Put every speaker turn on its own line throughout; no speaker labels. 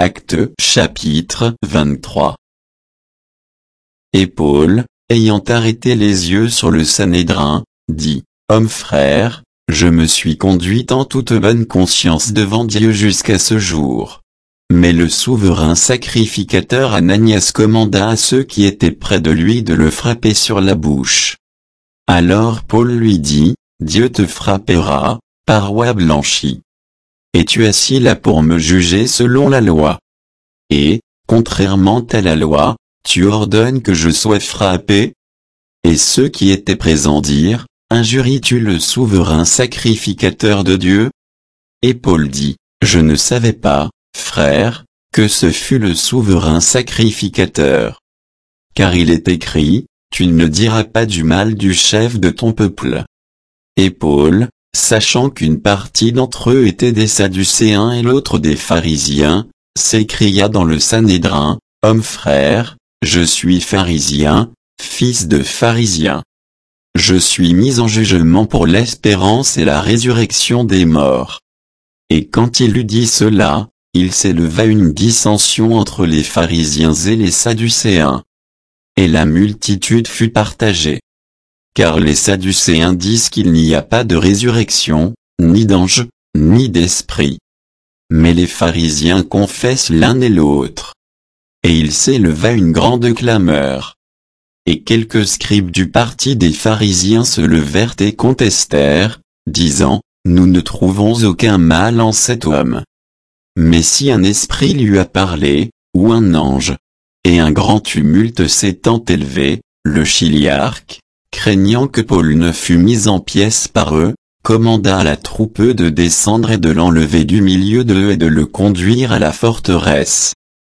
Actes chapitre 23. Et Paul, ayant arrêté les yeux sur le Sanhédrin, dit, Hommes frères, je me suis conduit en toute bonne conscience devant Dieu jusqu'à ce jour. Mais le souverain sacrificateur Ananias commanda à ceux qui étaient près de lui de le frapper sur la bouche. Alors Paul lui dit, Dieu te frappera, paroi blanchie. Es-tu assis là pour me juger selon la loi? Et, contrairement à la loi, tu ordonnes que je sois frappé? Et ceux qui étaient présents dirent, Injuries-tu le souverain sacrificateur de Dieu? Et Paul dit, Je ne savais pas, frère, que ce fût le souverain sacrificateur. Car il est écrit, Tu ne diras pas du mal du chef de ton peuple. Et Paul, sachant qu'une partie d'entre eux était des Sadducéens et l'autre des pharisiens, s'écria dans le Sanhédrin, Hommes frères, je suis pharisien, fils de pharisien. Je suis mis en jugement pour l'espérance et la résurrection des morts. Et quand il eut dit cela, il s'éleva une dissension entre les pharisiens et les Sadducéens. Et la multitude fut partagée. Car les Sadducéens disent qu'il n'y a pas de résurrection, ni d'ange, ni d'esprit. Mais les pharisiens confessent l'un et l'autre. Et il s'éleva une grande clameur. Et quelques scribes du parti des pharisiens se levèrent et contestèrent, disant, Nous ne trouvons aucun mal en cet homme. Mais si un esprit lui a parlé, ou un ange. Et un grand tumulte s'étant élevé, le chiliarque, craignant que Paul ne fût mis en pièces par eux, commanda à la troupe de descendre et de l'enlever du milieu d'eux et de le conduire à la forteresse.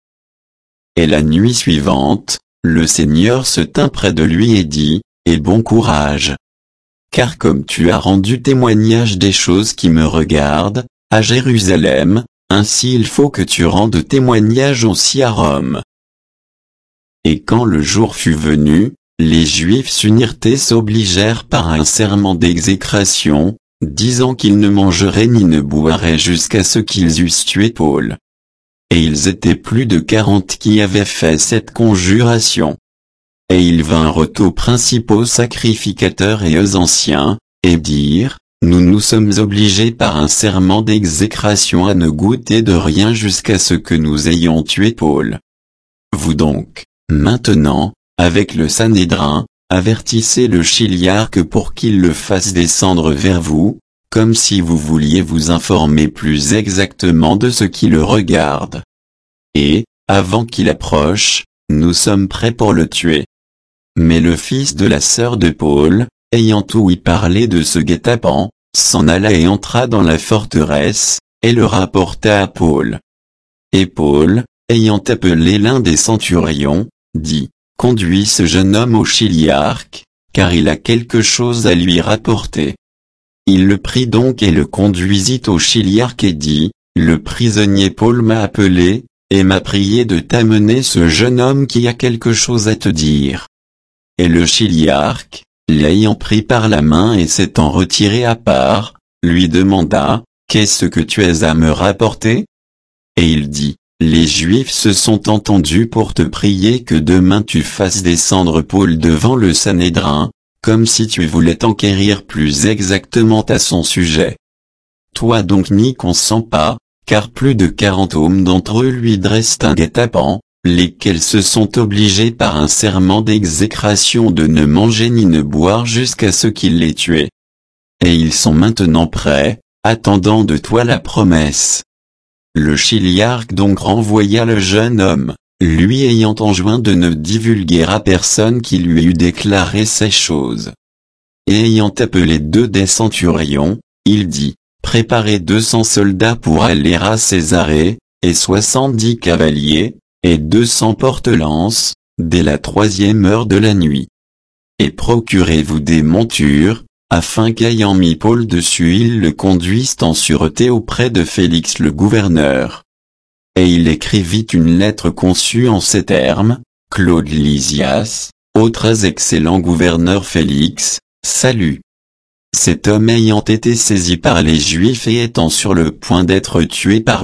Et la nuit suivante, le Seigneur se tint près de lui et dit, Aie bon courage. Car comme tu as rendu témoignage des choses qui me regardent, à Jérusalem, ainsi il faut que tu rendes témoignage aussi à Rome. Et quand le jour fut venu, les Juifs s'unirent et s'obligèrent par un serment d'exécration, disant qu'ils ne mangeraient ni ne boiraient jusqu'à ce qu'ils eussent tué Paul. Et ils étaient plus de 40 qui avaient fait cette conjuration. Et ils vinrent aux principaux sacrificateurs et aux anciens, et dirent, Nous nous sommes obligés par un serment d'exécration à ne goûter de rien jusqu'à ce que nous ayons tué Paul. Vous donc, maintenant, avec le Sanhédrin, avertissez le chiliarque pour qu'il le fasse descendre vers vous, comme si vous vouliez vous informer plus exactement de ce qui le regarde. Et, avant qu'il approche, nous sommes prêts pour le tuer. Mais le fils de la sœur de Paul, ayant ouï parler de ce guet-apens, s'en alla et entra dans la forteresse, et le rapporta à Paul. Et Paul, ayant appelé l'un des centurions, dit, Conduis ce jeune homme au chiliarque, car il a quelque chose à lui rapporter. Il le prit donc et le conduisit au chiliarque et dit, Le prisonnier Paul m'a appelé, et m'a prié de t'amener ce jeune homme qui a quelque chose à te dire. Et le chiliarque, l'ayant pris par la main et s'étant retiré à part, lui demanda, Qu'est-ce que tu as à me rapporter? Et il dit, Les Juifs se sont entendus pour te prier que demain tu fasses descendre Paul devant le Sanhédrin, comme si tu voulais t'enquérir plus exactement à son sujet. Toi donc n'y consens pas, car plus de 40 hommes d'entre eux lui dressent un guet-apens, lesquels se sont obligés par un serment d'exécration de ne manger ni ne boire jusqu'à ce qu'il les tue. Et ils sont maintenant prêts, attendant de toi la promesse. Le chiliarque donc renvoya le jeune homme, lui ayant enjoint de ne divulguer à personne qui lui eût déclaré ces choses. Et ayant appelé 2 des centurions, il dit, Préparez 200 soldats pour aller à Césarée, et 70 cavaliers, et 200 porte-lances, dès la 3e heure de la nuit. Et procurez-vous des montures, afin qu'ayant mis Paul dessus ils le conduisent en sûreté auprès de Félix le gouverneur. Et il écrivit une lettre conçue en ces termes, Claude Lysias, Ô très excellent gouverneur Félix, salut. Cet homme ayant été saisi par les Juifs et étant sur le point d'être tué par eux,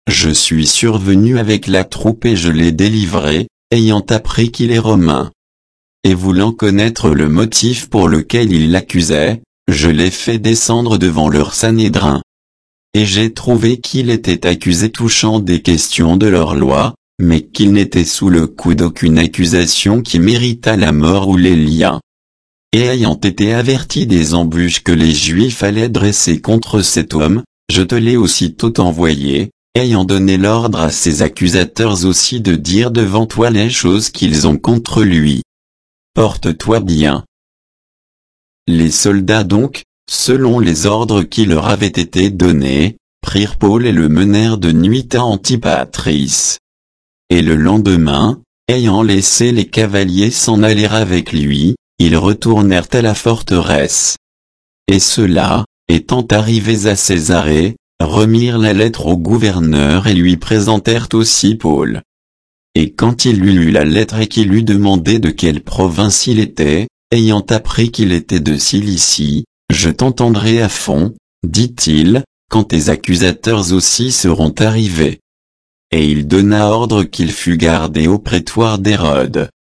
je suis survenu avec la troupe et je l'ai délivré, ayant appris qu'il est romain. Et voulant connaître le motif pour lequel il l'accusait, je l'ai fait descendre devant leur Sanhédrin. Et j'ai trouvé qu'il était accusé touchant des questions de leur loi, mais qu'il n'était sous le coup d'aucune accusation qui méritât la mort ou les liens. Et ayant été averti des embûches que les Juifs allaient dresser contre cet homme, je te l'ai aussitôt envoyé, ayant donné l'ordre à ses accusateurs aussi de dire devant toi les choses qu'ils ont contre lui. Porte-toi bien. Les soldats donc, selon les ordres qui leur avaient été donnés, prirent Paul et le menèrent de nuit à Antipatris. Et le lendemain, ayant laissé les cavaliers s'en aller avec lui, ils retournèrent à la forteresse. Et ceux-là, étant arrivés à Césarée, remirent la lettre au gouverneur et lui présentèrent aussi Paul. Et quand il lui lut la lettre et qu'il eut demandé de quelle province il était, ayant appris qu'il était de Cilicie, je t'entendrai à fond, dit-il, quand tes accusateurs aussi seront arrivés. Et il donna ordre qu'il fût gardé au prétoire d'Hérode.